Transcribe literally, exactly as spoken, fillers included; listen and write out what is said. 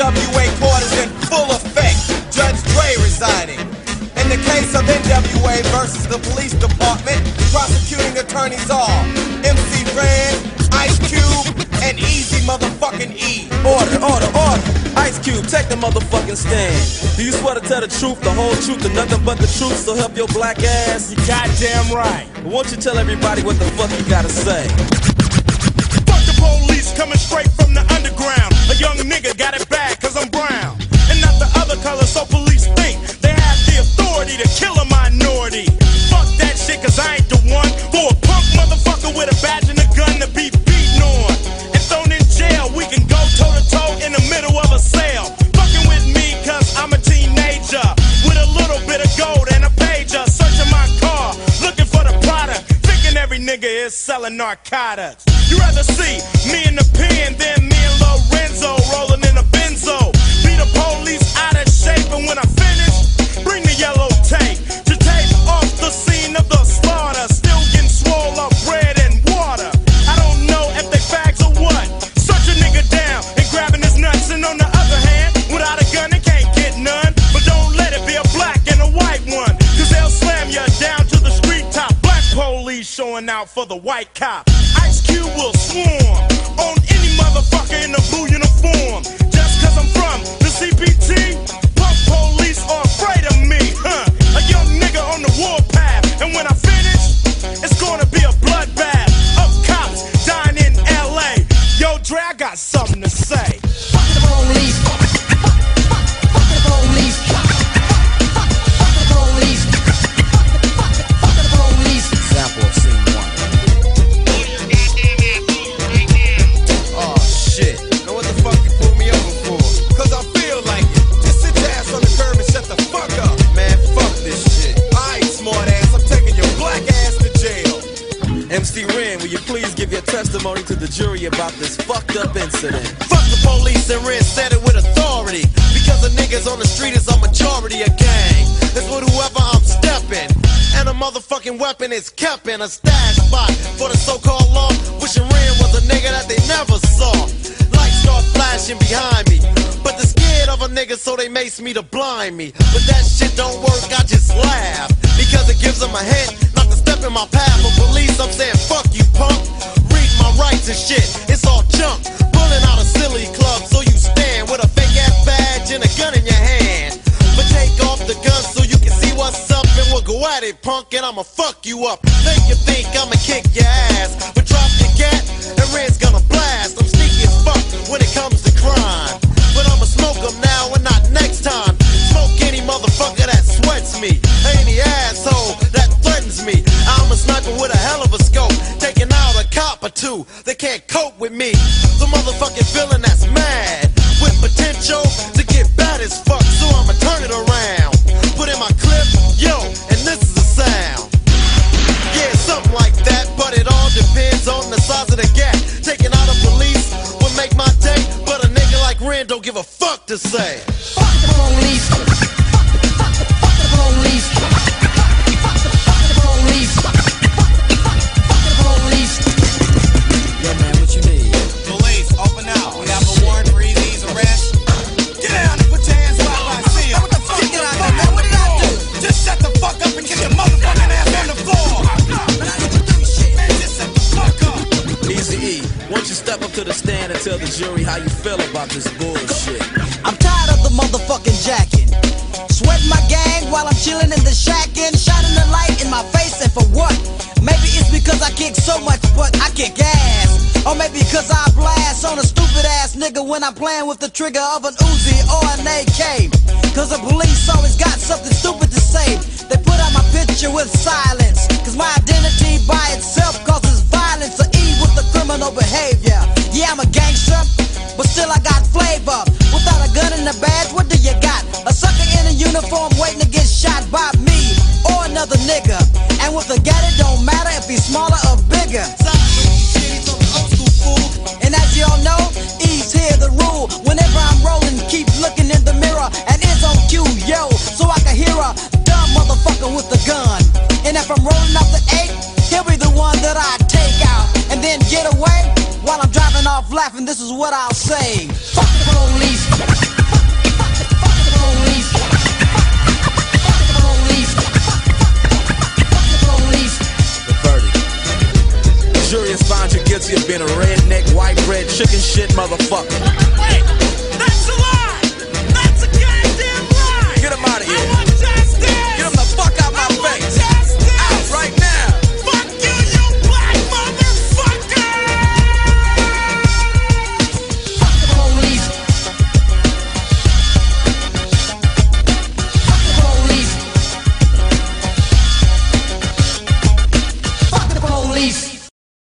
W A court is in full effect. Judge Dre resigning. In the case of N W A versus the police department, prosecuting attorneys are M C Ren, Ice Cube, and Easy motherfucking E. Order, order, order. Ice Cube, take the motherfucking stand. Do you swear to tell the truth, the whole truth, and nothing but the truth, so help your black ass? You goddamn right. Won't you tell everybody what the fuck you gotta say? Fuck the police coming straight from the underground. A young nigga got it bad cause I'm brown. And not the other color, so police think they have the authority to kill a minority. Fuck that shit cause I ain't the one for a punk motherfucker with a badge and a gun to be beaten on and thrown in jail. We can go toe to toe in the middle of a sale. Fucking with me cause I'm a teenager with a little bit of gold and a pager. Searching my car, looking for the product, thinking every nigga is selling narcotics. You rather see me in the pen than me and Lorenzo rolling in a benzo. Beat the police out of shape, and when I finish, bring the yellow tape to tape off the scene of the slaughter. Still getting swole up bread and water. I don't know if they fags or what. Search a nigga down and grabbing his nuts, and on the other hand, without a gun they can't get none. But don't let it be a black and a white one, cause they'll slam you down to the street top. Black police showing out for the white cop. Ice Cube will swarm on any motherfucker in a blue uniform. Just cause I'm from the C P T, punk police are afraid of me, huh? A young nigga on the warpath, and when I finish, it's gonna be a bloodbath of cops dying in L A. Yo, Dre, I got something to say. Fuck the police. Fuck the police. Fuck the police. Fuck the police. Example of scene one. Oh shit. Now what the fuck you pulled me over for? Cause I feel like it. Just sit your ass on the curb and shut the fuck up. Man, fuck this shit. Alright, smart ass, I'm taking your black ass to jail. M C Ren, will you please give your testimony to the jury about this fucked up incident? Fuck the police and Ren said it with authority. Because the niggas on the street is a majority of gang. It's with whoever I'm stepping. And a motherfucking weapon is kept in a stash spot for the so-called law. Wishing Ren was a nigga that they never saw. Lights start flashing behind me, but they're scared of a nigga, so they mace me to blind me. But that shit don't work, I just laugh, because it gives them a hint not to step in my path. For police, I'm saying fuck you, punk. Read my rights and shit, it's all junk. Pulling out a silly club, so you stand with a fake ass badge and a gun in your hand. But take off the gun so you can see what's up, and we'll go at it, punk, and I'ma fuck you up. Make you think I'ma kick your ass, but drop your gat and Red's gonna blast. I'm sneaky as fuck when it comes to crime, but I'ma smoke them now and not next time. Smoke any motherfucker that sweats me, any asshole that threatens me. I'm a sniper with a hell of a scope, taking out a cop or two. They can't cope with me. The motherfucking villain that's mad with potential to get bad as fuck, so I'ma turn it around. Put in my clip, yo, and this is the sound. Yeah, something like that, but it all depends on the size of the gap. Taking out a police would make my day, but a nigga like Ren don't give a fuck to say. Fuck the police. Fuck the police. Fuck the police. Fuck the police. Yeah, man, what you need? Police, open up. We have a warrant for Easy's arrest. Get down and put your hands where I see them. What the fuck? Get out there, man. What did I do? Just shut the fuck up and get your motherfucking ass on the floor. Man, just shut the fuck up. Easy E, won't you step up to the stand and tell the jury how you feel about this bullshit? I'm tired of the motherfucking jacking. Sweating my gang while I'm chilling in the shacking. Shining the light in my face, and for what? Maybe it's because I kick so much, but I kick ass. Or maybe because I blast on a stupid ass nigga when I'm playing with the trigger of an Uzi or an A K. Cause the police always got something stupid to say. They put out my picture with silence, cause my identity by itself causes violence. Or E with the criminal behavior. Yeah, I'm a gangster, but still I got flavor. Without a gun and a badge, what do you got? A sucker in a uniform waiting to get shot by me or another nigga. And with a gat, it don't matter if he's smaller or bigger. And as y'all know, E's here the rule. Whenever I'm rolling, keep looking in the mirror, and it's on cue, yo, so I can hear a dumb motherfucker with a gun. And if I'm rolling up the eight, he'll be the one that I take out and then get away while I'm driving off laughing. This is what I'll say: fuck the police. being a redneck, white bread, chicken shit motherfucker.